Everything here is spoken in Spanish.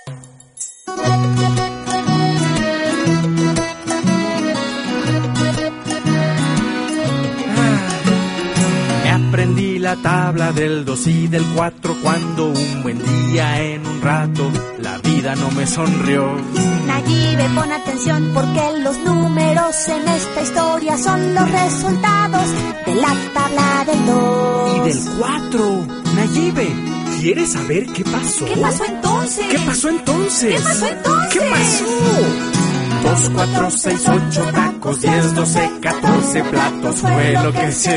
Aprendí la tabla del 2 y del 4 cuando un buen día en un rato la vida no me sonrió. Nayibe, pon atención porque los números en esta historia son los resultados de la tabla del 2 y del 4. Nayibe, ¿quieres saber qué pasó? ¿Qué pasó entonces? ¿Qué pasó entonces? ¿Qué pasó entonces? ¿Qué pasó? 2, 4, 6, 8 tacos, 10, 12, 14 platos fue lo que se